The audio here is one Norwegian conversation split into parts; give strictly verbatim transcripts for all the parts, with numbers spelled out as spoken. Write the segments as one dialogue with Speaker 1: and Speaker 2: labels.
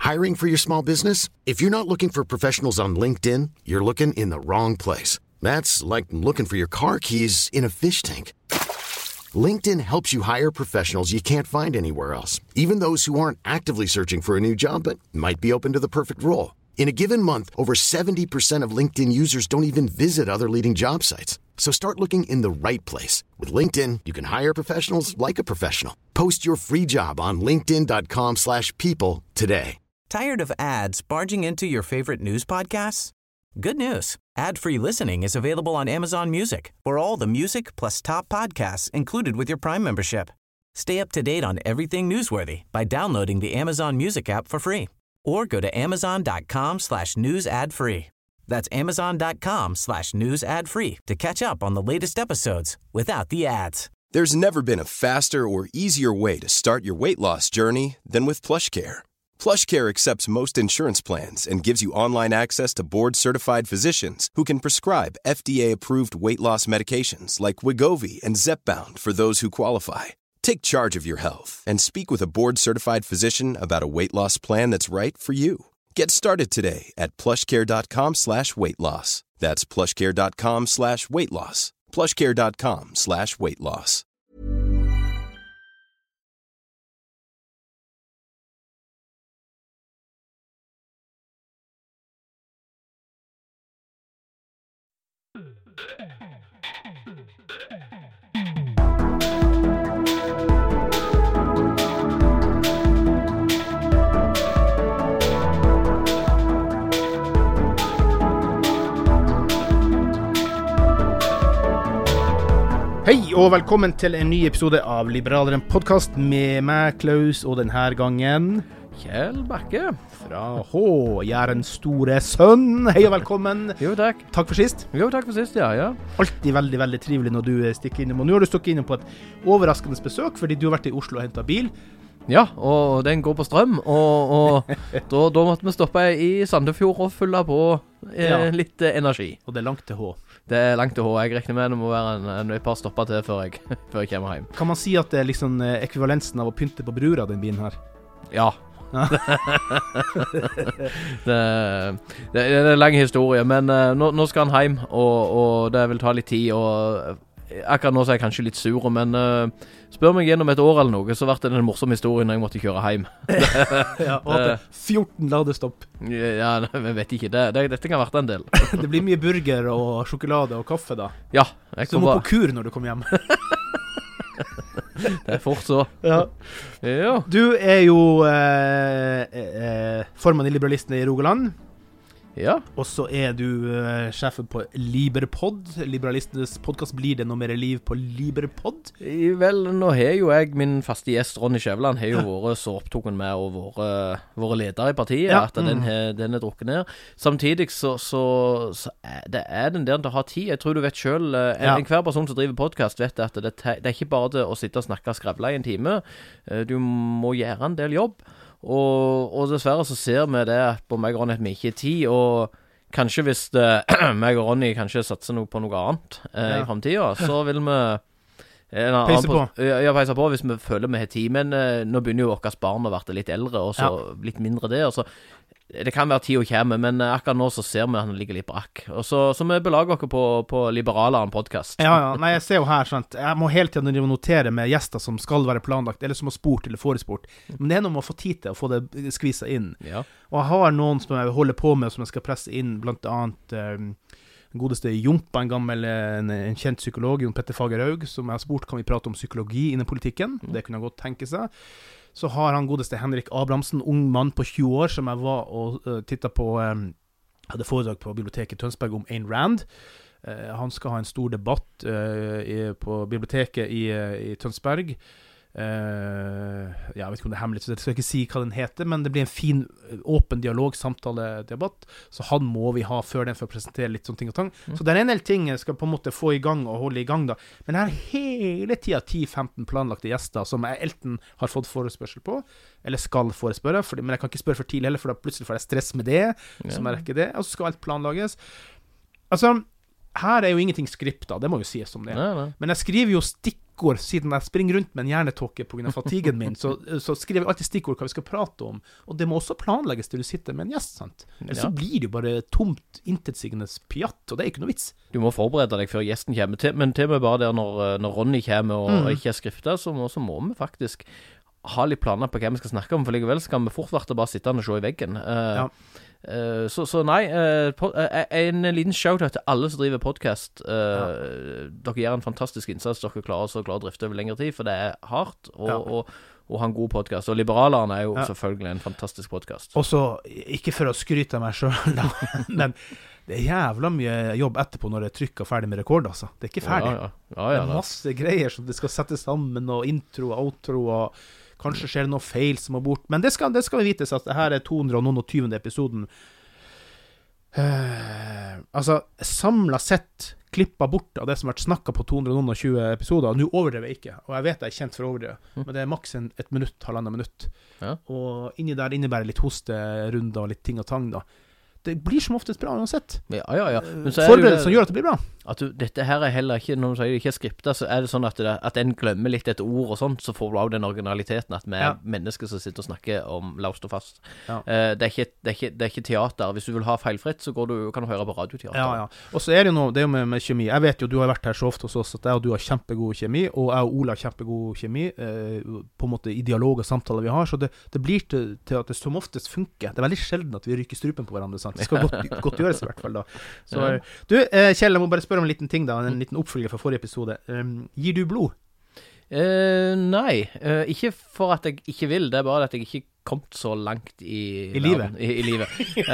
Speaker 1: Hiring for your small business? If you're not looking for professionals on LinkedIn, you're looking in the wrong place. That's like looking for your car keys in a fish tank. LinkedIn helps you hire professionals you can't find anywhere else, even those who aren't actively searching for a new job but might be open to the perfect role. In a given month, over seventy percent of LinkedIn users don't even visit other leading job sites. So start looking in the right place. With LinkedIn, you can hire professionals like a professional. Post your free job on linkedin.com slash people today.
Speaker 2: Tired of ads barging into your favorite news podcasts? Good news. Ad-free listening is available on Amazon Music for all the music plus top podcasts included with your Prime membership. Stay up to date on everything newsworthy by downloading the Amazon Music app for free or go to amazon.com slash news ad free. That's amazon.com slash news ad free to catch up on the latest episodes without the ads.
Speaker 3: There's never been a faster or easier way to start your weight loss journey than with PlushCare. PlushCare accepts most insurance plans and gives you online access to board-certified physicians who can prescribe F D A-approved weight loss medications like Wegovy and Zepbound for those who qualify. Take charge of your health and speak with a board-certified physician about a weight loss plan that's right for you. Get started today at plushcare.com slash weight loss. That's plushcare.com slash weight loss. plushcare.com slash weight loss.
Speaker 4: Hei og velkommen til en ny episode av Liberaleren podcast med meg, Klaus, og denne gangen
Speaker 5: Kjell Bakke
Speaker 4: fra H, Jærens store sønn. Hei og velkommen.
Speaker 5: Jo, takk.
Speaker 4: Takk for sist.
Speaker 5: Jo, takk for sist, ja, ja.
Speaker 4: Alltid veldig, veldig trivelig når du stikker innom. Og nå har du stått innom på et overraskende besøk, fordi du har vært i Oslo og hentet bil.
Speaker 5: Ja, og den går på strøm, og, og da, da måtte vi stoppe i Sandefjord og fylle på eh, ja. litt eh, energi.
Speaker 4: Og det er langt til H. Det
Speaker 5: er langt til H. Jeg regner med det må være en, en, et par stopper til før jeg, før jeg kommer hjem.
Speaker 4: Kan man si at det er liksom ekvivalensen av å pynte på brura, den bilen her?
Speaker 5: Ja. det, det, det er en lang historie, men uh, nå, nå skal han hjem, og, og det vil ta litt tid, og akkurat nå så er jeg kanskje litt sur, men uh, spør meg gjennom et år eller noe, så ble det en morsom historie når jeg måtte kjøre hjem.
Speaker 4: Ja, og at fjorten ladestopp.
Speaker 5: Ja, jeg vet ikke, det, det, dette kan være en del.
Speaker 4: Det blir mye burger og sjokolade og kaffe da.
Speaker 5: Ja.
Speaker 4: Så du må bare på kur når du kommer hjem.
Speaker 5: Det er fort så.
Speaker 4: Ja.
Speaker 5: Ja.
Speaker 4: Du er jo eh, eh, formann i Liberalistene i Rogaland.
Speaker 5: Ja.
Speaker 4: Og så er du uh, sjefen på Liberpod. Liberalistenes podcast. Blir det noe mer liv på Liberpod?
Speaker 5: Vel, nå har jo jeg, min faste gjest Ronny Skjæveland, har jo vært så opptoken med å være, være leder i partiet, ja. At den, mm. den er drukket ned. Samtidig så, så, så er det er den der til å ha tid. Jeg tror du vet selv, uh, en, ja. en hver person som driver podcast vet at det, det er ikke bare det å sitte og snakke og skrevle i en time. Uh, du må gjøre en del jobb. Og, og dessverre så ser vi det på meg og Ronny at vi ikke har tid, og kanskje hvis det, meg og Ronny kanskje satser noe på noe annet eh, ja. I fremtiden, så vil vi eh,
Speaker 4: peise på.
Speaker 5: Ja, peise på hvis vi føler vi har tid, men eh, nå begynner jo vårt barn å være litt eldre, og så ja. Litt mindre det, og så det kan være tid å komme, men akkurat nå så ser vi at han ligger litt brakk. Og så, så vi belager oss på, på Liberaleren podcast.
Speaker 4: Ja, ja. Nei, jeg ser jo her, sant? Jeg må hele tiden notere med gjester som skal være planlagt, eller som har spurt eller forespurt. Men det er noe med å få tid til å få det skviset inn.
Speaker 5: Ja.
Speaker 4: Og jeg har noen som jeg holder på med, som jeg skal presse inn, blant annet um, den godeste Jompa, en gammel, en, en kjent psykolog, Jon Petter Fagerhaug, som jeg har spurt, kan vi prate om psykologi innen politikken? Det kunne jeg godt tenke seg. Så har han godeste Henrik Abrahamsen, ung mann på tjue år, som jeg var og uh, tittet på, um, hadde foredrag på biblioteket i Tønsberg om Ayn Rand. Uh, han skal ha en stor debatt uh, i, på biblioteket i, uh, i Tønsberg. Uh, ja, jeg vet ikke om det er hemmelig, så jeg skal ikke si hva den heter, men det blir en fin, åpen dialog, samtale, debatt, så han må vi ha før den for å presentere litt sånne ting og tang. Mm. Så det er en del ting jeg skal på en måte få i gang og holde i gang da, men her hele tiden ti til femten planlagte gjester som jeg enten har fått forespørsel på, eller skal forespørre, fordi, men jeg kan ikke spørre for tidlig heller, for da plutselig får jeg stress med det, ja. Så jeg rekker det, og så skal alt planlages. Altså, her er jo ingenting skriptet, det må jo sies som det,
Speaker 5: nei, nei.
Speaker 4: Men jeg skriver jo stikk stikkord, siden jeg springer rundt med en hjernetåke på grunn av fatigen min, så, så skriver jeg alltid stikkord hva vi skal prate om, og det må også planlegges til du sitter med en gjest, sant? Eller så blir det jo bare tomt, intetsigende pjatt, og det er ikke noe vits.
Speaker 5: Du må forberede deg før gjesten kommer, til, men til og med bare der når, når Ronny kommer og mm. ikke er skriftet, så må, så må vi faktisk ha litt planer på hva vi skal snakke om, for likevel skal vi fort være bare sitte og se i veggen. Uh, ja. Uh, så, så nei, uh, po- uh, en liten shout-out til alle som driver podcast. Uh, ja. Dere gjør en fantastisk innsats, dere klarer så glad å drifte over lengre tid, for det er hardt, og, ja. og, og ha en god podcast. Og Liberalerne er jo ja. selvfølgelig en fantastisk podcast.
Speaker 4: Og så, ikke for å skryte av meg selv, men det er jævla mye jobb etterpå når det er trykket ferdig med rekord, altså. Det er ikke ferdig.
Speaker 5: Ja, ja. Ja, ja,
Speaker 4: det er masse greier som det skal settes sammen, og intro og outro, og kanskje skjer det noe feil som må bort. Men det skal, det skal vi vites at det her er to hundre og tjue episoden. Uh, altså, samlet sett klippet bort av det som har vært snakket på to hundre og tjue episoder. Nå overdrever jeg ikke, og jeg vet jeg er kjent for å overdreve, mm. men det er maks en, et minutt, halvandet minutt. Ja. Og inni der innebærer litt hosterunder og litt ting og tang da. Det blir som oftest bra uansett.
Speaker 5: Ja, ja, ja.
Speaker 4: Forberedelsen gjør at det blir bra.
Speaker 5: At du, dette her er heller ikke, når du sier det ikke er skriptet, så er det sånn at, det, at en glemmer litt et ord og sånt, så får du av den originaliteten at vi er ja. mennesker som sitter og snakker om laust og fast. Ja. Uh, det, er ikke, det, er ikke, det er ikke teater. Hvis du vil ha feilfritt, så går du, kan du høre på radioteater.
Speaker 4: Ja, ja. Og så er det jo noe, det er jo med, med kjemi. Jeg vet jo, du har vært her så ofte hos oss, at jeg og du har kjempegod kjemi, og jeg og Ola har kjempegod kjemi, uh, på en måte i dialog og samtaler vi har, så det, det blir til, til at det som oftest funker. Det er veldig sjelden at vi ryker strupen på hverandre, sant? Det skal godt, godt gjøres i hvert fall da. Så, ja. Du, eh, Kjell, jeg må bare spørre om en liten ting da, en liten oppfølger fra forrige episode. Um, gir du blod?
Speaker 5: Uh, nei, uh, ikke for at jeg ikke vil, det er bare at jeg ikke kommet så langt i
Speaker 4: I livet.
Speaker 5: I, i livet.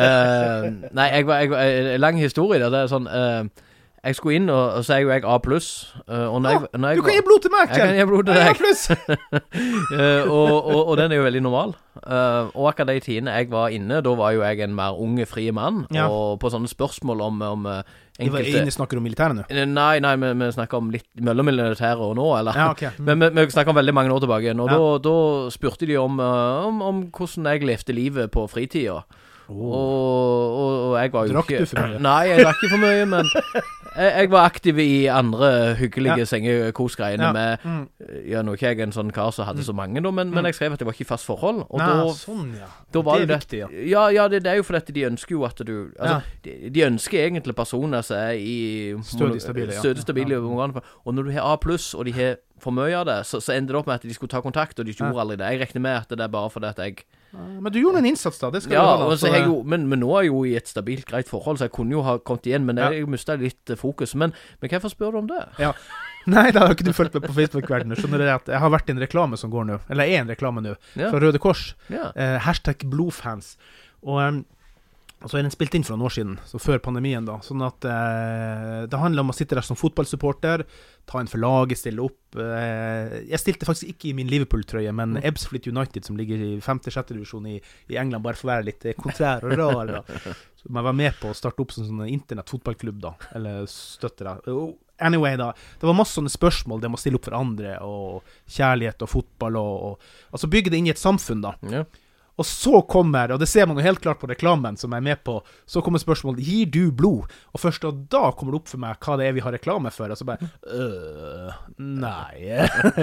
Speaker 5: uh, nei, jeg var, jeg var lang historie der, det er sånn uh, jeg skulle inn, og, og så er jo jeg A pluss. Uh, og når
Speaker 4: ah,
Speaker 5: jeg, når jeg
Speaker 4: du kan gi blod til meg, Kjell!
Speaker 5: Jeg kan gi blod til deg.
Speaker 4: A pluss!
Speaker 5: uh, og, og, og den er jo veldig normal. Uh, og akkurat de tidene jeg var inne, da var jo jeg en mer unge, frie mann. Ja. Og på sånne spørsmål om, om uh, enkelte...
Speaker 4: Vi var inne snakker om militæret nå?
Speaker 5: Nei, nei, vi, vi snakker om litt mellom militæret og nå, eller?
Speaker 4: Ja, ok. Mm.
Speaker 5: Men vi, vi snakker om veldig mange år tilbake. Og ja. da, da spurte de om, uh, om, om hvordan jeg levde livet på fritida. Oh. Og, og, og jeg var jo
Speaker 4: drakk
Speaker 5: ikke...
Speaker 4: du for mye?
Speaker 5: Nei, jeg drakk ikke for mye, men jeg, jeg var aktiv i andre hyggelige ja. sengekosgreiene ja. med... Mm. Ja, nå er ikke jeg en sånn kar som hadde mm. så mange da, men, mm. men jeg skrev at det var ikke i fast forhold. Og
Speaker 4: Nei,
Speaker 5: da,
Speaker 4: sånn ja.
Speaker 5: Da var
Speaker 4: det er
Speaker 5: det,
Speaker 4: viktig, ja.
Speaker 5: Ja, ja det, det er jo fordi at de ønsker jo at du... Altså, ja. de, de ønsker egentlig personer som er i...
Speaker 4: Stødig stabile, ja.
Speaker 5: Stødig stabile,
Speaker 4: ja.
Speaker 5: ja. Og når du har A pluss, og de har for mye av det, så, så ender det opp med at de skulle ta kontakt, og de gjorde aldri det. Jeg regner med at det er bare fordi at jeg...
Speaker 4: Men du gjorde en innsats da, det skal
Speaker 5: ja,
Speaker 4: du ha da.
Speaker 5: Så jeg jo, men, men nå er jeg jo i et stabilt, greit forhold, så jeg kunne jo ha kommet igjen, men jeg, jeg mistet litt fokus. Men, men hvorfor spør du om det?
Speaker 4: Ja, nei, da har ikke du fulgt med på Facebook-verdenen. Skjønner du at jeg har vært i en reklame som går nå, eller er en reklame nå, ja. fra Røde Kors. Ja. Eh, hashtag blodfans. Og... Um, Og så er den spilt inn for noen år siden, så før pandemien da. Sånn at eh, det handler om å sitte der som fotballsupporter, ta en for laget, stille opp. Eh, jeg stilte faktisk ikke i min Liverpool-trøye, men Ebbsfleet United, som ligger i femte-sjette divisjon i, i England, bare for å være litt kontrær og rar da. Så man var med på å starte opp som sånn internett-fotballklubb da, eller støtter da. Anyway da, det var masse sånne spørsmål, det må stille opp for andre, og kjærlighet og fotball, og, og altså bygge det inn i et samfunn da. Ja. Og så kommer, og det ser man jo helt klart på reklamen som jeg er med på, så kommer spørsmålet, gir du blod? Og først og da kommer det opp for meg hva det er vi har reklame for, og så bare, øh, nei.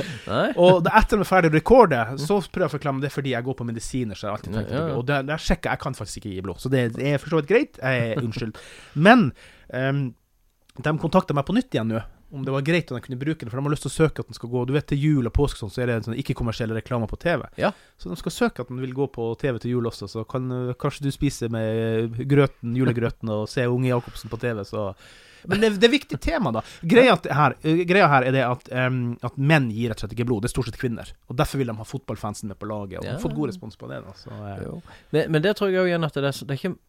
Speaker 4: Og det etter med ferdig rekorde, så prøver jeg å forklare meg det fordi jeg går på medisiner, så jeg alltid tenkt på det. Og der, der sjekker jeg kan faktisk ikke gi blod, så det er forstått greit, jeg er unnskyld. Men um, de kontakter meg på nytt igjen nå, om det var greit at de kunne bruke det, for de har lyst til å søke at den skal gå, du vet til jul og påsk sånn, så er det sånn ikke-kommersielle reklamer på T V. Ja. Så de skal søke at den vil gå på T V til jul også, så kan uh, kanskje du spise med grøten, julegrøten og se Unge Jakobsen på T V, så... Men det, det er viktig tema da. Greia her, greia her er det at, um, at menn gir rett og slett ikke blod, det er stort sett kvinner, og derfor vil de ha fotballfansen med på laget, og de har fått god respons på det da. Så, uh...
Speaker 5: men, men det tror jeg jo igjen at det er, det er ikke...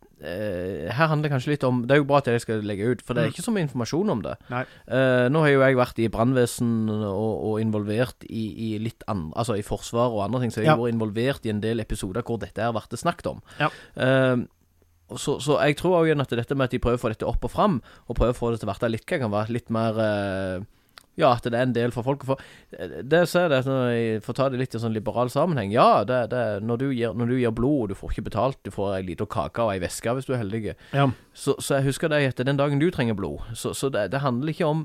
Speaker 5: Uh, her handler det kanskje litt om, det er jo bra at jeg skal legge ut, for det er ikke så mye informasjon om det. Uh, nå har jo jeg vært i brannvesen og, og involvert i, i litt andre, altså i forsvar og andre ting, så jeg har ja. vært involvert i en del episoder hvor dette har vært snakket om. Ja. Uh, så, så jeg tror også igjen at dette med at de prøver å få dette opp og frem, og prøver å få det til å være litt, kan være litt mer... Uh, ja, at det er en del for folk. For det ser jeg, når jeg får ta det litt i sånn liberal sammenheng. Ja, det, det, når, du gir, når du gir blod, du får ikke betalt, du får en liten kake og en veske hvis du er heldig. Ja. Så, så jeg husker deg at den dagen du trenger blod, så, så det, det handler ikke om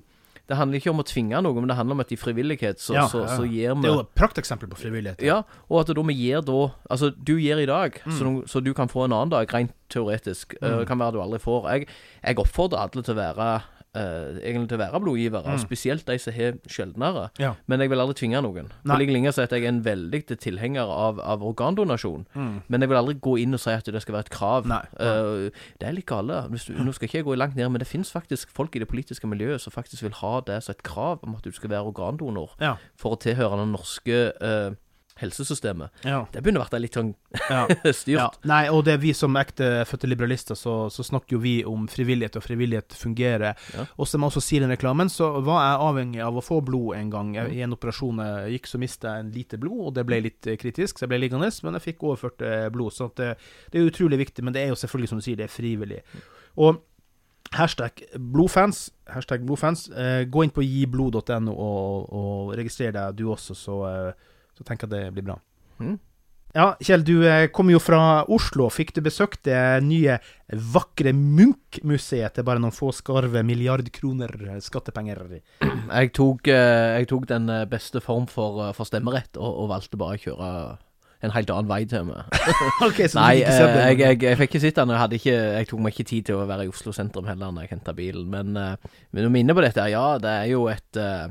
Speaker 5: det handler ikke om å tvinge noe, men det handler om at i frivillighet så,
Speaker 4: Ja,
Speaker 5: så,
Speaker 4: ja.
Speaker 5: så gir vi...
Speaker 4: Det er jo et prakteksempel på frivillighet.
Speaker 5: Ja, og at da vi gir da, altså du gir i dag,
Speaker 4: Mm.
Speaker 5: så, så du kan få en annen dag, rent teoretisk, mm. uh, kan være du aldri får. Jeg, jeg oppfordrer alle til å være, uh, egentlig til å være blodgivere,
Speaker 4: Mm.
Speaker 5: spesielt de som har sjeldnere,
Speaker 4: Ja.
Speaker 5: men jeg vil aldri tvinge noen.
Speaker 4: Nei.
Speaker 5: På like linje så at jeg er en veldig tilhenger av, av organdonasjon,
Speaker 4: Mm.
Speaker 5: men jeg vil aldri gå inn og si at det skal være et krav.
Speaker 4: Nei.
Speaker 5: Uh, det er litt gale. Hvis du, nå skal ikke jeg gå langt ned, men det finnes faktisk folk i det politiske miljøet som faktisk vil ha det som et krav om at du skal være organdonor
Speaker 4: Ja.
Speaker 5: for å tilhøre den norske uh, helsesystemet.
Speaker 4: Ja.
Speaker 5: Det begynner å være litt sånn
Speaker 4: Ja.
Speaker 5: styrt.
Speaker 4: Ja. Nei, og det er vi som ekte fødte liberalister, så, så snakker jo vi om frivillighet, og frivillighet fungerer.
Speaker 5: Ja.
Speaker 4: Og som jeg også sier i den reklamen, så var jeg avhengig av å få blod en gang. Jeg, I en operasjon jeg gikk, så mistet jeg en lite blod, og det ble litt eh, kritisk, så jeg ble liggende, men jeg fikk overført eh, blod. Så at det, det er utrolig viktig, men det er jo selvfølgelig, som du sier, det er frivillig. Og hashtag blodfans, hashtag blodfans, eh, gå inn på gi blod punktum no og, og registrer deg du også, så, eh, så tenker jeg det blir bra.
Speaker 5: Mm.
Speaker 4: Ja, Kjell, du eh, kom jo fra Oslo. Fikk du besøkt det nye, vakre Munch-museet til bare noen få skarve milliardkroner skattepenger?
Speaker 5: Jeg tok, eh, jeg tok den eh, beste form for, eh, for stemmerett, og, og valgte bare å kjøre en helt annen vei til meg.
Speaker 4: Ok, så
Speaker 5: Nei,
Speaker 4: du fikk ikke
Speaker 5: eh,
Speaker 4: sett det?
Speaker 5: jeg, jeg, jeg fikk ikke sitte den, og jeg, hadde ikke, jeg tok meg ikke tid til å være i Oslo sentrum heller når jeg hentet bilen, men, eh, men å minne på dette, ja, det er jo et... Eh,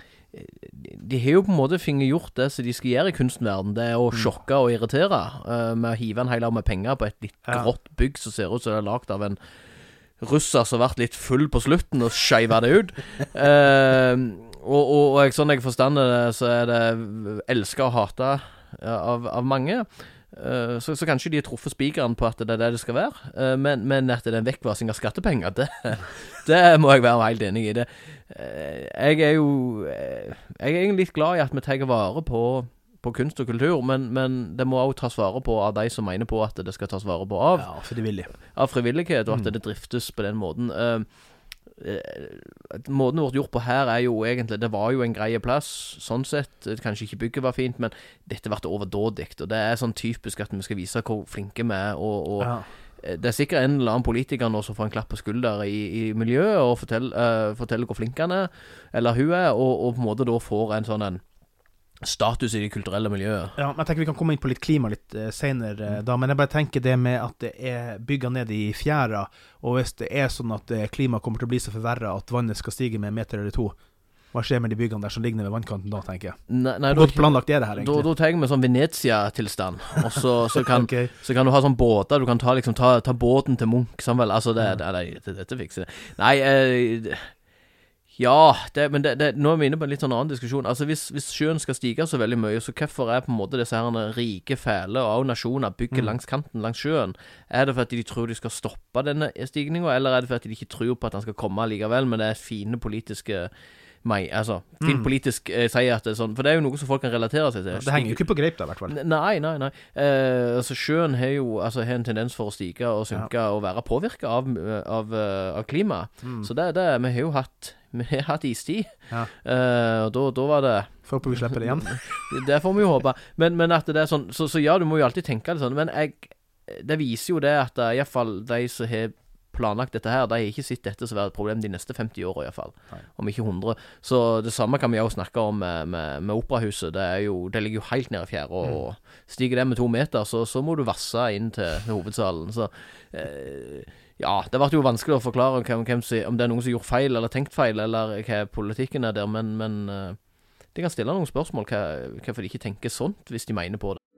Speaker 5: de har jo på en måte finget gjort det som de skal gjøre i kunstverden. Det er å sjokke og irritere uh, med å hive en hel av med penger på et litt
Speaker 4: Ja.
Speaker 5: grått bygg som ser ut som det er lagt av en russer som har vært litt full på slutten og skjeivet det ut. uh, og, og, og jeg, sånn jeg forstander det, så er det elsket og hatet ja, av, av mange. Uh, så, så kanskje de har truffet spikeren på at det er det det skal være, uh, men, men at det er en vekkvasing av skattepenger, det, det må jeg være helt enig i det. Uh, jeg er jo uh, jeg er egentlig litt glad i at vi tar vare på, på kunst og kultur, men, men det må også tas vare på av de som mener på at det skal tas vare på av,
Speaker 4: Ja, frivillig.
Speaker 5: av frivillighet, og at
Speaker 4: Mm.
Speaker 5: det driftes på den måten. Uh, eh, måten det ble gjort på her er jo egentlig, det var jo en greie plass, sånn sett, kanskje ikke bygget var fint, men dette ble overdådig, og det er sånn typisk at vi skal vise hvor flinke vi er, og, og
Speaker 4: Ja.
Speaker 5: det er sikkert en eller annen politiker nå som får en klapp på skulder i, i miljøet, og forteller, uh, forteller hvor flink han er, eller hun er, og, og på en måte da får en sånn en status i det kulturelle miljøet.
Speaker 4: Ja, men jeg tenker vi kan komme inn på litt klima litt eh, senere eh, da, men jeg bare tenker det med at det er bygget ned i fjæra, og hvis det er sånn at eh, klimaet kommer til å bli så forverret at vannet skal stige med en meter eller to, hva skjer med de byggene der som ligger ned ved vannkanten da, tenker jeg?
Speaker 5: Nei, nei,
Speaker 4: Hvor godt planlagt er det her,
Speaker 5: Da,
Speaker 4: egentlig?
Speaker 5: da tar jeg med sånn Venezia-tilstand, og så, så, kan,
Speaker 4: Ok.
Speaker 5: så kan du ha sånn båter, du kan ta, liksom, ta, ta båten til Munch, sånn vel, altså det, det, det, det, dette fikser det. Nei, eh, ja, det, men det, det, nå er vi inne på en litt sånn annen diskusjon. Altså hvis, hvis sjøen skal stige så veldig mye, så hvorfor er på en måte disse her rike, fæle og også nasjoner bygger
Speaker 4: Mm.
Speaker 5: langs kanten, langs sjøen? Er det for at de tror de skal stoppe denne stigningen, eller er det for at de ikke tror på at den skal komme likevel, men det er fine politiske meg, altså, fin
Speaker 4: Mm.
Speaker 5: politisk eh, sier at det er sånn, for det er jo noe som folk kan relatere seg til.
Speaker 4: Det henger jo ikke på greip da, i hvert fall.
Speaker 5: N- Nei, nei, nei. Eh, altså sjøen har jo altså, har en tendens for å stige og synke og være påvirket av, av, av klimaet.
Speaker 4: Mm.
Speaker 5: Så det er det. Vi har jo hatt, vi har hatt istid.
Speaker 4: Ja.
Speaker 5: Eh, og da, da var det
Speaker 4: Får håpe vi slipper det igjen.
Speaker 5: Det får vi jo håpe. Men, men at det er sånn, så, så ja, du må jo alltid tenke det sånn. Men jeg, det viser jo det at uh, i hvert fall de som har planlagt dette her, de har ikke sett dette som være et problem de neste femti årene i hvert fall.
Speaker 4: Nei.
Speaker 5: Om ikke hundre. Så det samme kan vi jo snakke om med, med, med operahuset. Det, er jo, det ligger jo helt nede i fjæra, og
Speaker 4: Mm.
Speaker 5: stiger det med to meter, så, så må du vasse inn til, til hovedsalen. Så eh, ja, det ble jo vanskelig å forklare hvem, hvem som, om det er noen som har gjort feil, eller tenkt feil, eller hva politikken er der, men, men eh, de kan stille noen spørsmål, hva, hvorfor de ikke tenker sånt, hvis de mener på det.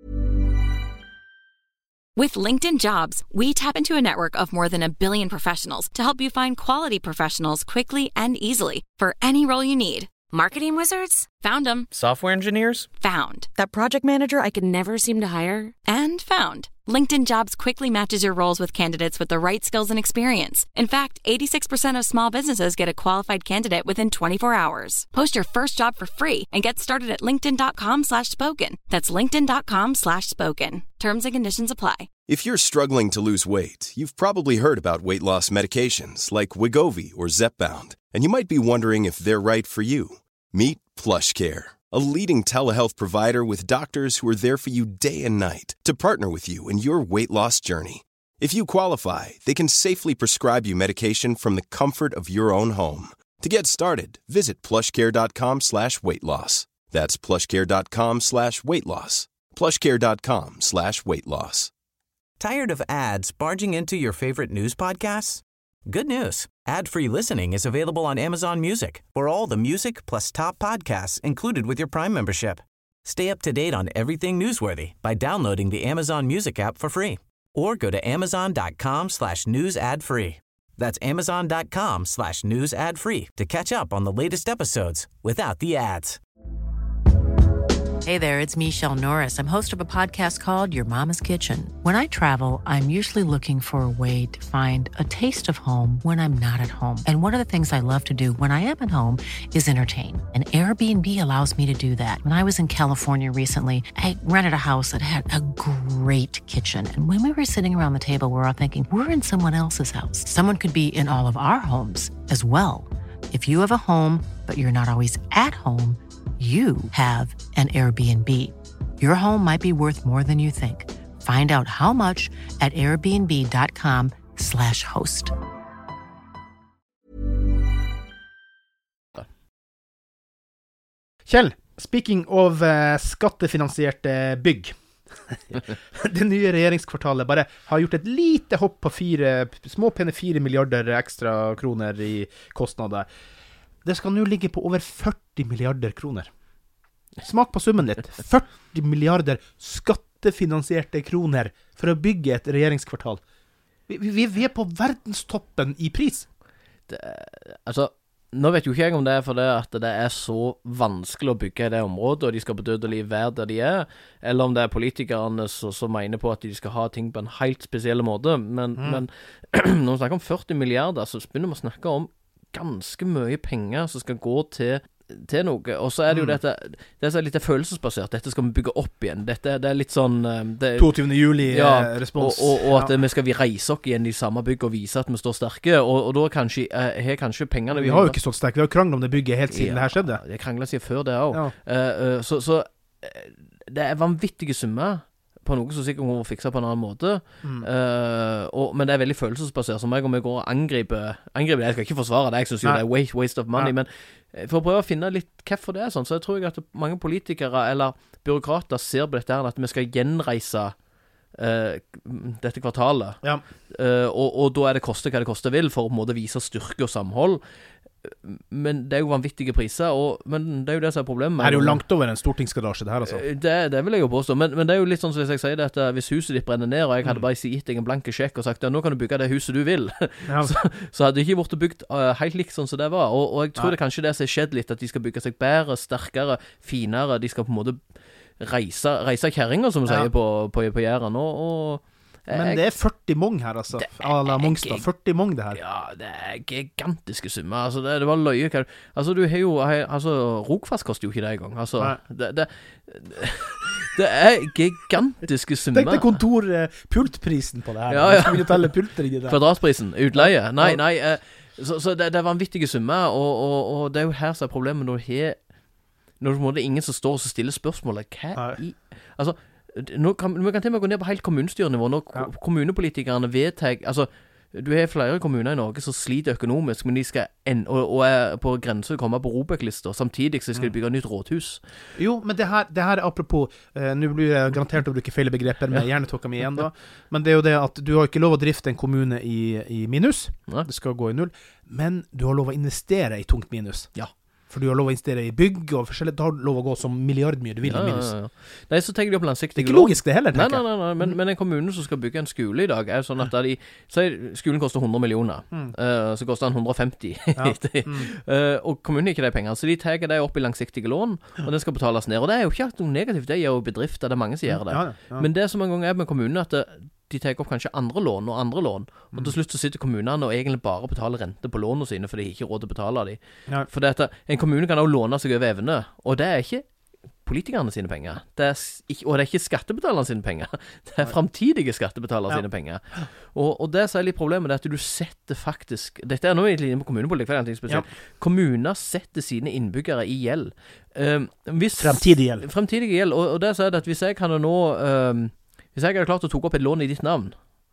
Speaker 6: With LinkedIn Jobs, we tap into a network of more than a billion professionals to help you find quality professionals quickly and easily for any role you need.
Speaker 7: Marketing wizards?
Speaker 6: Found them.
Speaker 8: Software engineers?
Speaker 6: Found.
Speaker 7: That project manager I could never seem to hire?
Speaker 6: And found. LinkedIn Jobs quickly matches your roles with candidates with the right skills and experience. In fact, eighty-six percent of small businesses get a qualified candidate within twenty-four hours. Post your first job for free and get started at linkedin.com slash spoken. That's linkedin.com slash spoken. Terms and conditions apply.
Speaker 3: If you're struggling to lose weight, you've probably heard about weight loss medications like Wegovy or Zepbound, and you might be wondering if they're right for you. Meet PlushCare, a leading telehealth provider with doctors who are there for you day and night to partner with you in your weight loss journey. If you qualify, they can safely prescribe you medication from the comfort of your own home. To get started, visit plushcare.com slash weight loss. That's plushcare.com slash weight loss. plushcare.com slash weight loss.
Speaker 2: Tired of ads barging into your favorite news podcasts? Good news. Ad-free listening is available on Amazon Music for all the music plus top podcasts included with your Prime membership. Stay up to date on everything newsworthy by downloading the Amazon Music app for free or go to amazon.com slash news ad free. That's amazon.com slash news ad free to catch up on the latest episodes without the ads.
Speaker 8: Hey there, it's Michelle Norris. I'm host of a podcast called Your Mama's Kitchen. When I travel, I'm usually looking for a way to find a taste of home when I'm not at home. And one of the things I love to do when I am at home is entertain. And Airbnb allows me to do that. When I was in California recently, I rented a house that had a great kitchen. And when we were sitting around the table, we were all thinking, we're in someone else's house. Someone could be in all of our homes as well. If you have a home, but you're not always at home, you have an Airbnb. Your home might be worth more than you think. Find out how much at airbnb.com slash host.
Speaker 4: Kjell, speaking of uh, skattefinansierte bygg. Det nye regjeringskvartalet bare har gjort et lite hopp på fire, små pene fire milliarder ekstra kroner i kostnader. Det skal nå ligge på over førti milliarder kroner. Smak på summen litt. førti milliarder skattefinansierte kroner for å bygge et regjeringskvartal. Vi, vi, vi er på verdenstoppen i pris.
Speaker 5: Det, altså, nå vet jo ikke jeg om det er for det at det er så vanskelig å bygge i det området, og de skal på død og liv være der de er, eller om det er politikerne som, som mener på at de skal ha ting på en helt spesiell måte. Men, mm. men når vi snakker om førti milliarder, så begynner vi å snakke om ganske mye penger som skal gå til, til noe, og så er det jo mm. dette, det er litt følelsesbasert, dette skal vi bygge opp igjen, dette det er litt sånn det,
Speaker 4: tjueåttende juli ja, respons.
Speaker 5: Og, og, og at
Speaker 4: ja.
Speaker 5: vi skal vi reise oss igjen i samme bygg og vise at vi står sterke, og, og da kanskje, eh, kanskje pengene...
Speaker 4: Vi har jo ikke stått sterke, vi har kranglet om det bygget helt siden ja, det her skjedde.
Speaker 5: Det kranglet seg før det også. Ja. Uh, uh, så, så det er vanvittige summer på noe som sikkert må fikse på en annen måte. Mm. Uh, og, men det er veldig følelsesbasert. Så meg om jeg går og angriper, angriper det, jeg skal ikke forsvare det, jeg synes jo det er waste, waste of money, ja. Men for å prøve å finne litt hvorfor det er sånn, så jeg tror jeg at mange politikere eller byråkrater ser på dette her, at vi skal gjenreise uh, dette kvartalet. Ja. Uh, og, og da er det koste hva det koste vil, for å måte vise styrke og samhold. Men det er jo vanvittige priser, og, men det er jo det som er problemet.
Speaker 4: Det er jo langt over en stortingsgarasje det her, altså.
Speaker 5: Det, det vil jeg jo påstå, men, men det er jo litt sånn som jeg sier det, at hvis huset ditt brenner ned, og jeg hadde bare gitt deg en blanke sjekk og sagt, ja, nå kan du bygge det huset du vil, ja. så, så hadde det ikke vært bygd uh, helt likt sånn som det var, og, og jeg tror Nei. Det kanskje det som har skjedd litt, at de skal bygge seg bedre, sterkere, finere, de skal på en måte reise, reise kjerringer, som vi ja. Sier på, på, på Jæren, og, og
Speaker 4: men det er førti mong her, altså. Ala Mongstad, førti mong det her.
Speaker 5: Ja, det er gigantiske summer. Altså, det, det var løye. Altså, du har jo... Altså, Rogfast koster jo ikke det i gang. Altså, det, det, det er gigantiske summer.
Speaker 4: Tenk deg kontorpultprisen på det her.
Speaker 5: Ja, ja.
Speaker 4: Skal vi jo telle pulter i det der?
Speaker 5: Kvadratprisen, utleie. Nei, nei. Så, så det, det er vanvittige summer, og, og, og det er jo her som er problemet når du har... Når du må det ingen som står og stiller spørsmålet. Hva i... Altså... Nå kan, vi kan til og med gå ned på helt kommunstyrenivå når ja. Kommunepolitikerne vedtar, altså du har flere kommuner i Norge som sliter økonomisk, men de skal en, og, og er på grensen å komme på ROBEK-lister, samtidig så skal de bygge nytt rådhus.
Speaker 4: Jo, men det her, det her er apropos, uh, nå blir jeg garantert å bruke feil begreper med ja. Hjernetåka mi igjen da, men det er jo det at du har ikke lov å drifte en kommune i, i minus, ja. Det skal gå i null, men du har lov å investere i tungt minus. Ja. For du har lov å investere i bygg og forskjellig, da har du lov å gå som milliardmye du vil
Speaker 5: ja,
Speaker 4: i minus.
Speaker 5: Ja, ja. Nei, så tenker de opp langsiktig.
Speaker 4: Det er ikke logisk det heller, tenker jeg.
Speaker 5: Nei, nei, nei, men, men en kommune som skal bygge en skole i dag, er jo sånn at de, så skolen koster hundre millioner, mm. uh, så koster den hundre og femti. Ja. mm. uh, og kommunen har ikke de pengene, så de tar det opp i langsiktige lån, og den skal betales ned. Og det er jo ikke noe negativt, det er jo bedrifter, det er mange som gjør det. Ja, ja. Men det som en gang er med kommunen, at det, de tar opp kanskje andre lån og andre lån, og til slutt så sitter kommunene og egentlig bare betaler rente på lånene sine, for de har ikke råd til å betale dem. Ja. For det at en kommune kan også låne seg over evne, og det er ikke politikerne sine penger, det er ikke, og det er ikke skattebetalerne sine penger, det er fremtidige skattebetalere ja. Sine penger. Og, og det som er litt problemet, er at du setter faktisk, dette er nå egentlig inne på kommunepolitikk, for det er ting spesielt, ja. Kommuner setter sine innbyggere i gjeld. Um, hvis,
Speaker 4: fremtidig gjeld.
Speaker 5: Fremtidig gjeld, og, og det så er det at hvis jeg kan nå... Um, Hvis jeg hadde klart å tok opp et lån i ditt navn,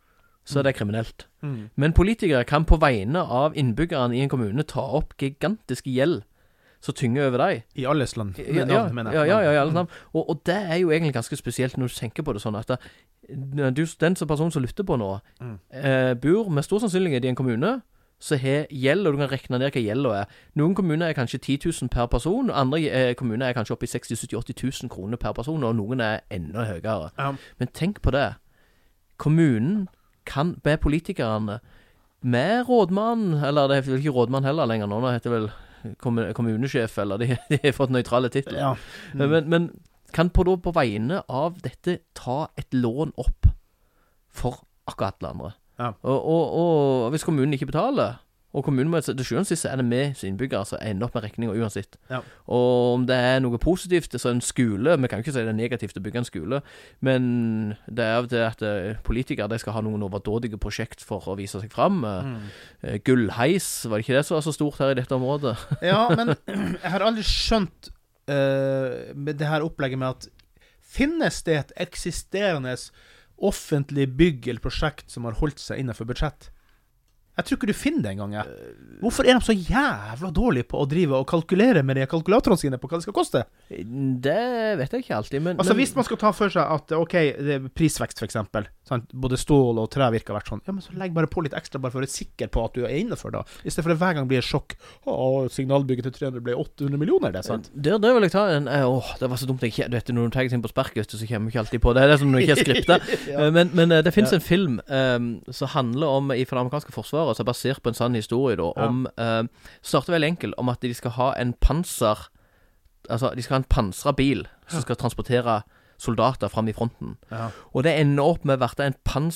Speaker 5: så er det kriminelt.
Speaker 4: Mm.
Speaker 5: Men politikere kan på vegne av innbyggerne i en kommune ta opp gigantiske gjeld som tynger over deg.
Speaker 4: I alles land,
Speaker 5: Ja,
Speaker 4: med
Speaker 5: ja,
Speaker 4: navn, mener
Speaker 5: ja,
Speaker 4: jeg.
Speaker 5: ja, ja, i alle land. Og, og det er jo egentlig ganske spesielt når du tenker på det sånn at det, du, den som person som lytter på nå,
Speaker 4: Mm.
Speaker 5: eh, bor med stor sannsynlighet i en kommune, så har gjeld, og du kan rekne ned hva gjeldet er. Noen kommuner er kanskje ti tusen per person, og andre eh, kommuner er kanskje oppe i seksti, sytti, åtti tusen kroner per person, og noen er enda høyere.
Speaker 4: Ja.
Speaker 5: Men tenk på det. Kommunen kan be politikerne med rådmann, eller det er vel ikke rådmann heller lenger nå, nå heter det vel kommunesjef, eller de, de har fått nøytrale titler.
Speaker 4: Ja. Mm.
Speaker 5: Men, men kan på, da, på vegne av dette ta et lån opp for akkurat alle andre.
Speaker 4: Ja.
Speaker 5: Og, og, og hvis kommunen ikke betaler, og kommunen må, det skjønner seg, så er det med sin innbygger, så ender opp med regninger uansett.
Speaker 4: Ja.
Speaker 5: Og om det er noe positivt, så en skole, vi kan jo ikke si det er negativt å bygge en skole, men det er av det at politikere, de skal ha noen overdådige prosjekt for å vise seg frem. Mm. Gullheis, var det ikke det som var så stort her i dette området?
Speaker 4: Ja, men jeg har aldri skjønt uh, med det her opplegget med at finnes det et eksisterende offentlig bygg eller prosjekt som har holdt seg innenfor budsjett? Jeg tror ikke du finner det engang. Hvorfor er de så jævla dårlige på å drive og kalkulere med de kalkulatorene sine på hva det skal koste?
Speaker 5: Det vet jeg ikke alltid, men...
Speaker 4: Altså
Speaker 5: men...
Speaker 4: hvis man skal ta for seg at, ok, det er prisvekst for eksempel, sant? Både stål og tre virker vært sånn, ja, men så legg bare på litt ekstra bare for å være sikker på at du er innenfor da. I stedet for at hver gang blir et sjokk, å, signalbygget til tre hundre ble åtte hundre millioner, det, sant?
Speaker 5: Det, det vil jeg ta en, åh, det var så dumt, jeg ikke, du vet, når du tar ting på spark, så kommer jeg ikke alltid på det, det er som når du ikke er skriptet. ja. Men, men det finnes ja. en film um, som handler om, i for det amerikanske forsvaret, som er basert på en sann historie da, ja. om, uh, starter veldig enkelt, om at de skal ha en panser, altså de skal ha en pansret bil som skal transportere soldater frem i fronten. Ja. Og det ender opp med å være en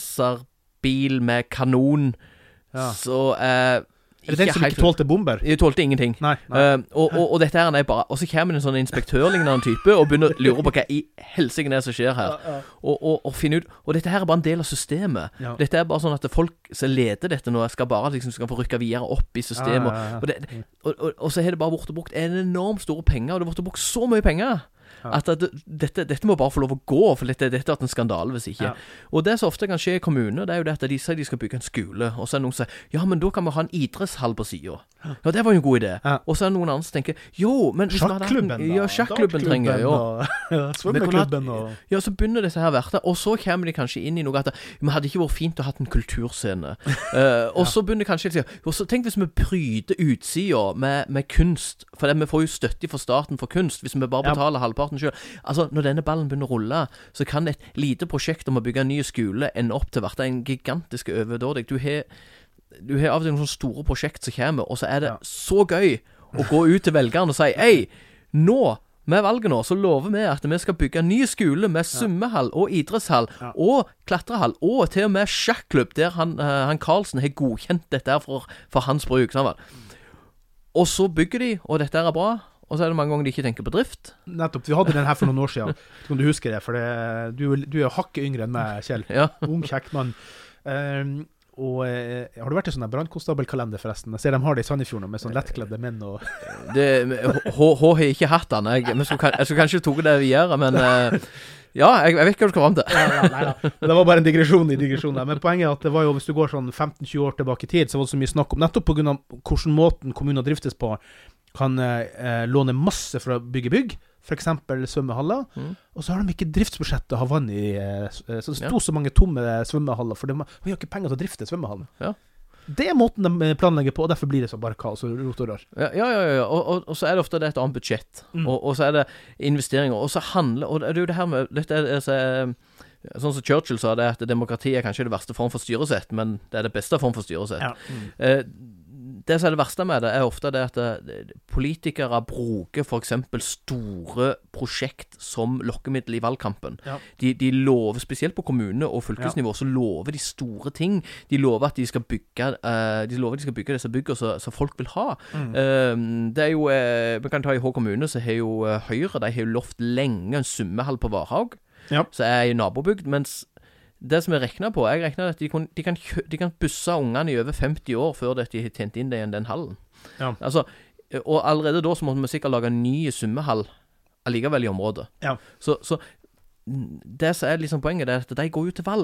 Speaker 5: panserbil med kanon, ja. så... Uh,
Speaker 4: Er det den som ikke tålte bomber?
Speaker 5: Jeg tålte ingenting.
Speaker 4: Nei, nei.
Speaker 5: Uh, og, og, og dette her er bare... Og så kommer det en sånn inspektørlignende type og begynner å lure på hva i helsike det som skjer her. Ja, ja. Og, og, og finne ut... Og dette her er bare en del av systemet. Ja. Dette er bare sånn at folk som leder dette nå skal bare liksom skal få rykke videre opp i systemet. Ja, ja, ja. Og, det, og, og, og så har det bare vært brukt en enormt store penger, og det har vært brukt så mye penger. Ja. At, at dette, dette må bare få lov å gå, for dette, dette er en skandale hvis ikke. Ja. Og det som ofte kan skje i kommuner, det er jo det at de sier de skal bygge en skole, og så er noen som sier, ja, men da kan vi ha en idrettshall på siden. Ja, det var jo en god idé. Ja. Og så er noen andre som tenker, jo, men...
Speaker 4: Sjakklubben da.
Speaker 5: Ja, sjakklubben trenger, jo.
Speaker 4: Ja, svømmeklubben og...
Speaker 5: Ja, så begynner disse her verter, og så kommer de kanskje inn i noe at vi hadde ikke vært fint å ha en kulturscene. uh, og så begynner de kanskje å si, og så tenk hvis vi bryter utsida med, med kunst, for det, vi får jo støtte fra staten for kunst, hvis vi bare betaler ja. halvparten selv. Altså, når denne ballen begynner å rulle, så kan et lite prosjekt om å bygge en ny skole ende opp til å være en gigantisk overdådig. Du har, du har av og til noen store prosjekt som kommer, og så er det ja. så gøy å gå ut til velgerne og si, «Ei, nå, med valget nå, så lover vi at vi skal bygge en ny skole med svømmehall og idrettshall ja. og klatrehall, og til og med sjakklubb, der han, uh, han Karlsen har godkjent dette for, for hans bruk. Sånn, og så bygger de, og dette er bra, og så er det mange ganger de ikke tenker på drift.
Speaker 4: Nettopp, vi hadde den her for noen år siden. Kan du huske det? For det, du, du er jo hakket yngre enn meg, Kjell.
Speaker 5: Ja.
Speaker 4: Ung, kjekk mann. Um, og uh, har du vært i sånn brannkonstabelkalender forresten? Jeg ser de har det i Sandefjord med sånn lettkledde menn og...
Speaker 5: det, H har ikke hatt den. Jeg, jeg, skulle, jeg skulle kanskje tog det videre, men... Uh, ja, jeg, jeg vet ikke hva du skal fram til.
Speaker 4: ja, ja, nei, da. Det var bare en digresjon i digresjonen. Men poenget er at det var jo, hvis du går sånn femten tjue år tilbake i tid, så var det så mye snakk om, nettopp på grunn av hvordan måten kommunen driftes på, kan eh, låne masse for å bygge bygg, for eksempel svømmehaller, mm. og så har de ikke driftsbudsjettet å ha vann i, eh, så det sto ja. så mange tomme svømmehaller, for de, vi har ikke penger til å drifte svømmehallen. Ja. Det er måten de planlegger på, og derfor blir det så bare kaos og rot og rør.
Speaker 5: Ja, ja, ja, ja. Og, og, og så er det ofte det et annet budsjett, mm. og, og så er det investeringer, og så handler, og det er jo det her med, dette er, så er, sånn som Churchill sa det, at demokrati er kanskje det verste form for styresett, men det er det beste form for styresett. Ja. Mm. Eh, det som er det verste med det, er ofte det at det, politikere bruker for eksempel store prosjekt som lokkemiddel i valgkampen. Ja. De, de lover, spesielt på kommune- og fylkesnivå, ja. så lover de store ting. De lover at de skal bygge, uh, de lover at de skal bygge disse byggene som folk vil ha. Mm. Uh, det er jo, uh, vi kan ta i Hå kommune, så har jo uh, Høyre, de har jo lovt lenge en summehall på Varhaug, ja. så er i nabobygd, mens det som jeg regner på, jeg regner at de kan, de kan, de kan busse ungene i over femti år før de har tjent inn det i den hallen. Ja. Altså, og allerede da så måtte vi sikkert lage en ny summehall allikevel i området. Ja. Så, så det som er liksom poenget, det er at de går jo til valg.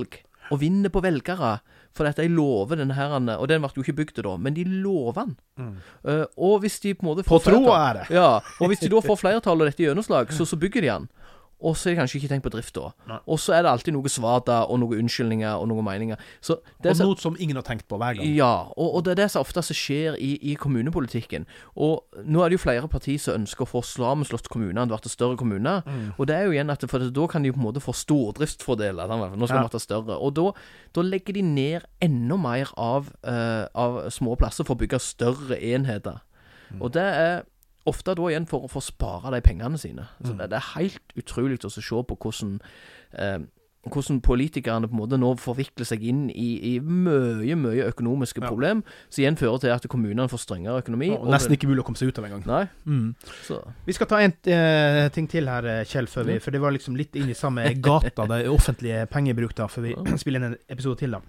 Speaker 5: og vinner på velgere, for at de lover denne her, og den ble jo ikke bygd da, men de lover den. Mm. Uh, og hvis de på en måte får
Speaker 4: på troa er det.
Speaker 5: Ja, og hvis de da får flertall og dette gjennomslag, så, så bygger de den. Og så er det kanskje ikke tenkt på drift da. Nei. Og så er det alltid noe svada, og noen unnskyldninger, og noen meninger. Så det
Speaker 4: og
Speaker 5: så,
Speaker 4: noe som ingen har tenkt på hver gang.
Speaker 5: Ja, og, og det er det som ofte skjer i, i kommunepolitikken. Og nå er det jo flere partier som ønsker å få sammenslått kommuner, det blir større kommuner. Mm. Og det er jo igjen at for da kan de på en måte få stordriftsfordeler. Nå skal ja. det bli større. Og da, da legger de ned enda mer av, uh, av små plasser for å bygge større enheter. Mm. Og det er ofte da igjen for, for å spare de pengene sine. Så det, det er helt utrolig å se på hvordan, eh, hvordan politikerne på en måte nå forvikler seg inn i, i mye, mye økonomiske ja. problem, som igjen fører til at kommunene får strengere økonomi.
Speaker 4: Ja, og nesten ikke mulig å komme seg ut av en gang.
Speaker 5: Nei.
Speaker 4: Mm. Så. Vi skal ta en uh, ting til her, Kjell, for, vi, for det var liksom litt inn i samme gata, det offentlige pengebruk da, for vi ja. spiller en episode til da.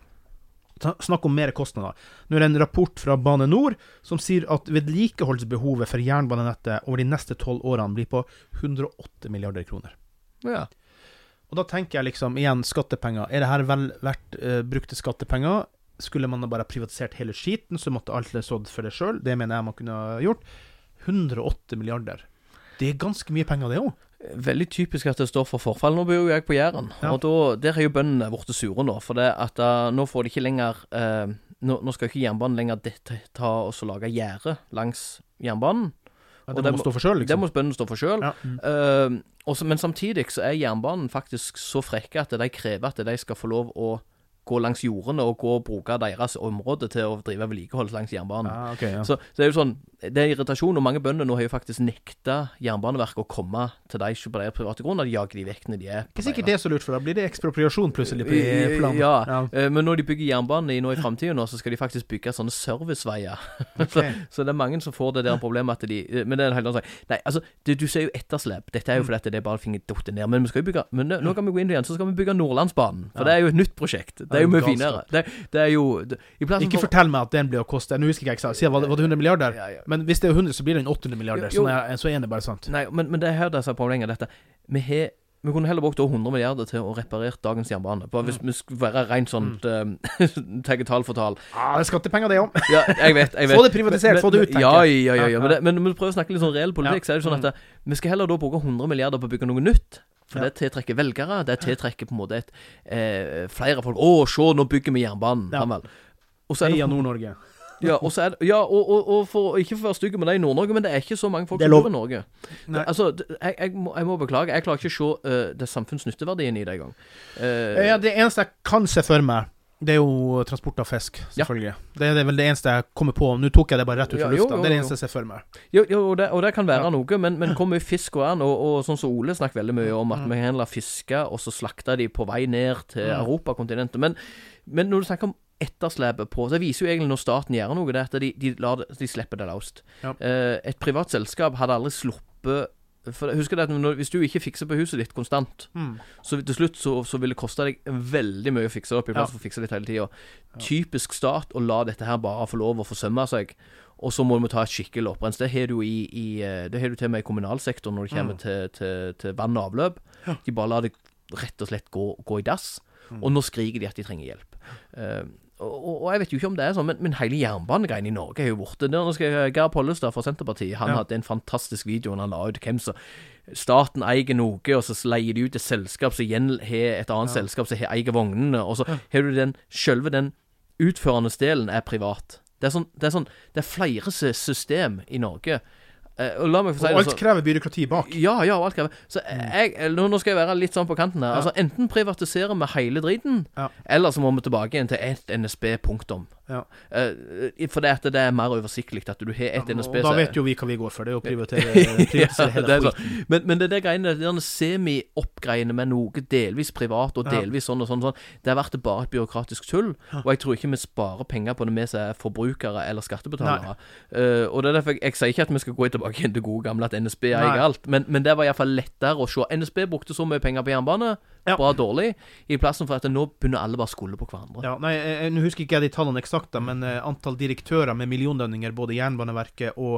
Speaker 4: Snakk om mer kostnader. Nå er det en rapport fra Bane Nor som sier at vedlikeholdsbehovet for jernbanenettet over de neste tolv årene blir på hundre og åtte milliarder kroner.
Speaker 5: Ja.
Speaker 4: Og da tenker jeg liksom, igjen, skattepenger. Er det her vel vært uh, brukte skattepenger? Skulle man bare privatisert hele skiten, så måtte alt det stått for det selv? Det mener jeg man kunne ha gjort. hundre og åtte milliarder. Det er ganske mye penger det også.
Speaker 5: Veldig typisk at det står for forfall. Nå bor jo jeg på Jæren, ja. og da, der er jo bøndene borte sure nå, for det at uh, nå får de ikke lenger, uh, nå, nå skal ikke jernbanen lenger dette, ta og så lage gjerde langs jernbanen.
Speaker 4: Ja, det, det må stå for selv, liksom.
Speaker 5: Det må bøndene stå for selv. Ja. Mm. Uh, også, men samtidig så er jernbanen faktisk så frekke at de krever at de skal få lov å gå langs jordene og gå og bruke deres område til å drive vedlikehold langs jernbanen.
Speaker 4: Ah, okay, ja.
Speaker 5: Så, så det er jo sånn, det er irritasjon, og mange bønder nå har jo faktisk nekta Jernbaneverket å komme til deg på deres private grunn, og de jager de vekk når de er på
Speaker 4: ikke sikkert det er så lurt, for da blir det ekspropriasjon plutselig på planen.
Speaker 5: Ja, ja. Men når de bygger jernbanen i, nå i fremtiden nå, så skal de faktisk bygge sånne serviceveier. Okay. så, så det er mange som får det der problemet at de, men det er en helt annen sak. Nei, altså, det, du ser jo etterslep. Dette er jo fordi det er bare finget dotte ned, men vi skal jo bygge, men nå, nå kan vi gå inn igjen, så skal vi bygge Nordlandsbanen, for ja. det er jo et nytt prosjekt. Det er jo mye finere. Det, det er jo det, ikke
Speaker 4: for, fortell meg at den blir å koste, nå husker jeg ikke eksakt, var det, var det hundre milliarder? Ja, ja. Men hvis det er hundre, så blir det en åtte hundre milliarder, jo, jo. Så, er, så er det bare sant.
Speaker 5: Nei, men, men det er her det er problemet dette. Vi, he, vi kunne heller brukt hundre milliarder til å reparere dagens jernbane. Bare hvis mm. vi skulle være rent sånt mm. um, tegge tall for tall.
Speaker 4: Ja, det er skattepenger det også.
Speaker 5: Ja, jeg vet, jeg vet.
Speaker 4: Få det privatisert, men, få det ut, tenker
Speaker 5: ja, ja, ja, ja. ja. Men, det, men når vi prøver å snakke litt sånn reell politikk, ja. så er det sånn at det, vi skal heller da bruke hundre milliarder på å bygge noe nytt. For ja. det tiltrekker velgere, det tiltrekker på en måte et, eh, flere folk. Å, se, nå bygger vi jernbanen. Ja.
Speaker 4: Og så er det Nord-Norge.
Speaker 5: Ja, og, så er det, ja og, og, og for ikke for å være stygge med det i Nord-Norge, men det er ikke så mange folk som bor i Norge. Det, altså, jeg, jeg, må, jeg må beklage, jeg klarer ikke å se uh, det samfunnsnytteverdien i det en gang. Uh,
Speaker 4: ja, det eneste jeg kan se for meg, det er jo transport av fisk, selvfølgelig. Ja. Det er vel det eneste jeg kommer på. Nå tok jeg det bare rett ut fra ja, lufta. Jo, jo, jo. Det er det eneste jeg ser for meg.
Speaker 5: Jo, jo og, det, og det kan være ja. noe, men, men kommer fisk og an, og, og sånn som Ole snakker veldig mye om, at mm. vi handler fiske, og så slakter de på vei ned til mm. Europakontinentet. Men, men når du snakker om etterslepet på, så viser jo egentlig når staten gjør noe, det at de, de, lar det, de slipper det løst. Ja. Uh, et privat selskap hadde aldri sluppet, for husk det at når, hvis du ikke fikser på huset ditt konstant, mm. så til slutt så, så vil det koste deg veldig mye å fikse det opp i plass ja. for å fikse det hele tiden. Ja. Typisk stat å la dette her bare få lov å forsømme seg, og så må vi ta et skikkelig opprens. Det har du i, i det har du til med i kommunalsektoren når det kommer mm. til, til, til vann og avløp. Ja. De bare lar det rett og slett gå, gå i dass, mm. og nå skriker de at de trenger hjelp. Uh, Og, og, og jeg vet jo ikke om det er sånn, men, men hele jernbanegreien i Norge er jo borte. Nå skal jeg, Geir Pollestad fra Senterpartiet, han ja. hadde en fantastisk video når han la ut hvem så staten eier noe, og så leier de ut et selskap som igjen har et annet ja. selskap som eier vognene, og så ja. har du den, selve den utførende delen er privat. Det er sånn, det er sånn, det er flere system i Norge. Uh, og la meg få si
Speaker 4: og alt det, krever byråkrati bak.
Speaker 5: Ja, ja, alt krever. Så jeg, nå, nå skal jeg være litt sånn på kanten her. Ja. Altså, enten privatiserer vi hele driten, ja. eller så må vi tilbake igjen til et N S B, punktum. Ja. Uh, for det, at det er mer oversiktlig at du har et ja, N S B.
Speaker 4: Og da vet jo vi hva vi går for, det er å privatisere, privatisere
Speaker 5: ja, hele skiten. Men, men det er det greiene, det er semi-oppgreiene med noe delvis privat og delvis ja. sånn og sånn, sånn. Det har vært bare et byråkratisk tull, ja. og jeg tror ikke vi sparer penger på det med seg forbrukere eller skattebetalere. Uh, og det er derfor jeg, jeg sier ikke at vi skal gå tilbake til gode gamle at N S B eier alt, men, men det var i hvert fall lettere å se. N S B brukte så mye penger på jernbane, ja. bra dårlig, i plassen for at nå begynner alle bare skulde på hverandre. Ja,
Speaker 4: nei, nå husker ikke jeg de tallene eksakt, men uh, antall direktører med millionlønninger, både Jernbaneverket og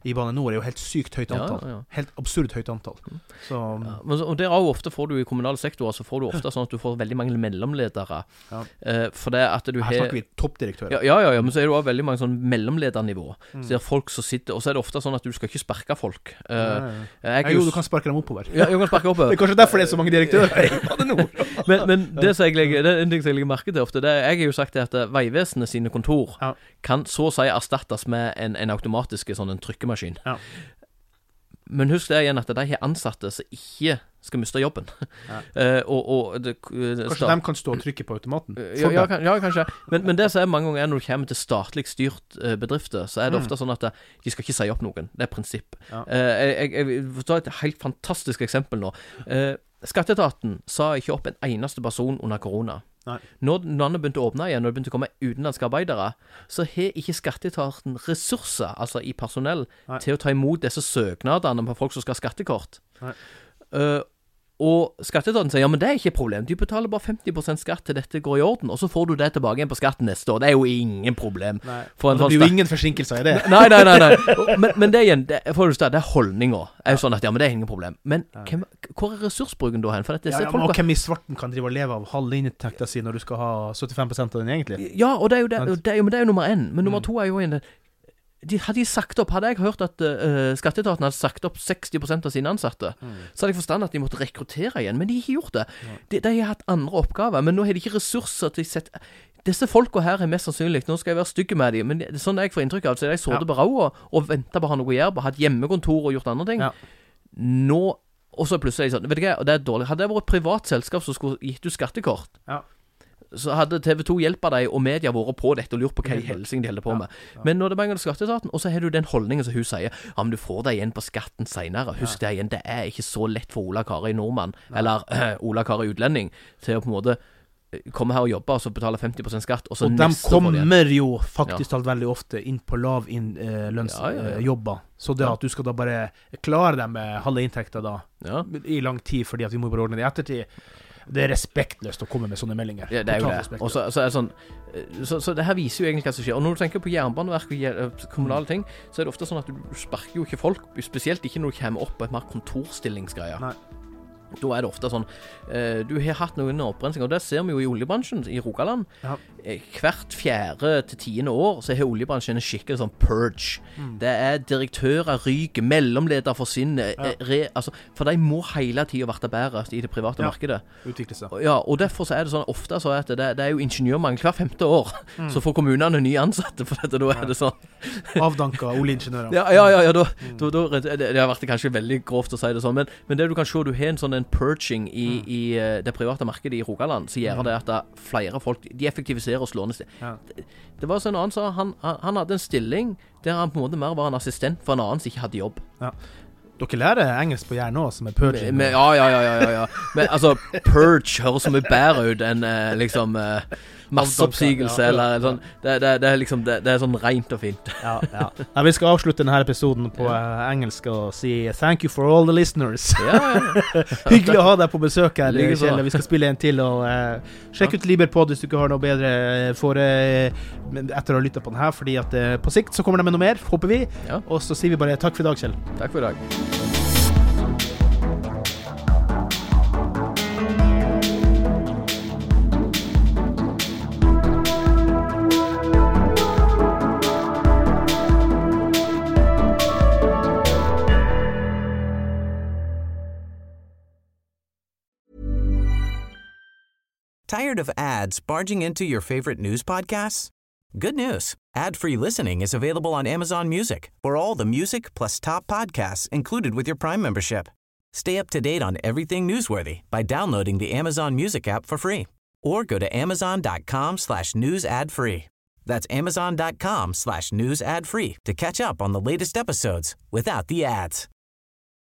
Speaker 4: i Bane Nor er jo helt sykt høyt antall.
Speaker 5: Ja, ja.
Speaker 4: Helt absurd høyt antall. Så,
Speaker 5: ja, men, og der er jo ofte får du i kommunale sektorer, så får du ofte sånn at du får veldig mange mellomledere. Ja. Uh, for det at du
Speaker 4: Her snakker vi toppdirektører.
Speaker 5: Ja, ja, ja, men så er det også veldig mange sånn mellomledernivå. Mm. Så det er folk som sitter, og så er det ofte sånn at du skal ikke sparke folk. Uh, ja, ja, ja. Jeg,
Speaker 4: jeg, jo, du kan sparke dem oppover.
Speaker 5: Ja, jeg kan sparke oppover.
Speaker 4: Det er kanskje derfor det er så mange direktører i Bane Nor.
Speaker 5: men, men det som jeg legger, det er en ting som jeg legger merke til ofte, det er, jeg har jo sagt det at Veivesenet sine kontor ja. kan så å si erstattes med en, en automatisk sånn en trykkemaskin. Ja. Men husk det igjen at de har ansatte som ikke skal miste jobben. Ja. uh, og, og det, uh,
Speaker 4: kanskje de kan stå og trykke på automaten?
Speaker 5: Uh, ja, ja, ja, kanskje. Men, men det som er mange ganger når du kommer til statlig styrt uh, bedrifter, så er det mm. ofte sånn at uh, de skal ikke si opp noen. Det er prinsipp. Ja. Uh, jeg, jeg, jeg vil ta et helt fantastisk eksempel nå. Uh, Skatteetaten sa ikke opp en eneste person under korona. Nei. Når landet begynte å åpne igjen, når det begynte å komme utenlandske arbeidere, så har ikke Skatteetaten ressurser, altså i personell, Nei. til å ta imot disse søknadene på folk som skal ha skattekort. Uh, og Skatteetaten sier, ja, men det er ikke et problem. De betaler bare femti prosent skatt til dette går i orden, og så får du det tilbake igjen på skatten neste år. Det er jo ingen problem.
Speaker 4: Nei, for en det blir jo ingen forsinkelser i det.
Speaker 5: Nei, nei, nei, nei. Men, men det igjen, det, for det er holdninger. Er jo sånn at, ja, men det er ingen problem. Men hvem, hvor er ressursbruken da hen? For dette,
Speaker 4: ja, ja, men og hvem i svarten kan drive og leve av halv inntekta si når du skal ha syttifem prosent av den egentlig?
Speaker 5: Ja, og det er jo, det, det er jo, men det er jo nummer én. Men nummer mm. to er jo en... De, hadde de sagt opp, hadde jeg hørt at uh, Skatteetaten hadde sagt opp seksti prosent av sine ansatte, mm. så hadde jeg forstand at de måtte rekruttere igjen, men de har ikke gjort det. Ja. De, de har hatt andre oppgaver, men nå har de ikke ressurser til å sette... Disse folka her er mest sannsynlig, nå skal jeg være stygge med dem, men det, sånn jeg får inntrykk av, så er de sådde på råa og ventet på å ha noe å gjøre, hatt hjemmekontor og gjort andre ting. Ja. Nå, og så plutselig sånn, vet du hva, og det er dårlig. Hadde det vært et privat selskap som skulle gitt ut skattekort, ja. så hadde T V to hjulpet deg, og media vært på dette og lurt på hva i helsing de holder på med. Ja, ja. Men når det bare er Skatteetaten, og så har du den holdningen som hun sier, ja, men du får deg igjen på skatten senere. Husk ja. det igjen, det er ikke så lett for Ola Kari Nordmann, Nei. eller øh, Ola Kari Utlending, til å på en måte komme her og jobbe, og så betale femti prosent skatt, og så
Speaker 4: og de kommer jo faktisk ja. alt veldig ofte inn på lav inn, eh, lønnsjobber. Ja, ja, ja. Så det at du skal da bare klare dem med halve inntekter da, ja. i lang tid, fordi at vi må bare ordne det i ettertid. Det er respektløst å komme med sånne meldinger.
Speaker 5: Ja, det er jo det. Og så, så er det sånn så, så det her viser jo egentlig hva som skjer. Og når du tenker på jernbaneverk og kommunale ting, så er det ofte sånn at du sparker jo ikke folk, spesielt ikke når du kommer opp på et mer kontorstillingsgreier. Nei. Da er det ofte sånn uh, du har hatt noen opprensninger, og det ser vi jo i oljebransjen i Rogaland. Ja. Hvert fjerde til tiende år så har oljebransjen en skikkelig sånn purge. Mm. Det er direktører ryker, mellomledere forsvinner, ja. re, altså, for de må hele tiden være bedre i det private ja. markedet.
Speaker 4: Utvikle seg.
Speaker 5: Ja, og derfor så er det sånn ofte så at det, det er jo ingeniørmangel hver femte år, mm. så får kommunene nye ansatte, for dette, da er ja. det sånn
Speaker 4: avdanka oljeingeniører.
Speaker 5: Ja, ja, ja, ja da, mm. da, da, det, det har vært kanskje veldig grovt å si det sånn, men, men det du kan se, du har en sånn en purging i, mm. i det private markedet i Rogaland, så gjør mm. det at det flere folk, de effektiviserer og slår ned. Ja. Det, det var sånn en annen, så han, han, han hadde en stilling der han på en måte mer var en assistent for en annen som ikke hadde jobb.
Speaker 4: Ja. Dere lærer engelsk på Jær nå, som er purging.
Speaker 5: Men, ja, ja, ja, ja, ja. Men altså, purge høres så mye bedre ut enn eh, liksom eh, masseoppsigelse, ja, ja, eller sånn. Det, det, det er liksom, det, det er sånn rent og fint.
Speaker 4: Ja, ja. Ja, vi skal avslutte denne episoden på uh, engelsk og si thank you for all the listeners. Ja, ja. Hyggelig å ha deg på besøk her, Kjell. Vi skal spille en til, og uh, sjekk ut Liberpod hvis du ikke har noe bedre for uh, etter å ha lyttet på den her, fordi at uh, på sikt så kommer det med noe mer, håper vi. Ja. Og så sier vi bare takk for i dag, Kjell.
Speaker 5: Takk for i dag.
Speaker 2: Tired of ads barging into your favorite news podcasts? Good news. Ad-free listening is available on Amazon Music for all the music plus top podcasts included with your Prime membership. Stay up to date on everything newsworthy by downloading the Amazon Music app for free or go to amazon.com slash news ad free. That's amazon.com slash news ad free to catch up on the latest episodes without the ads.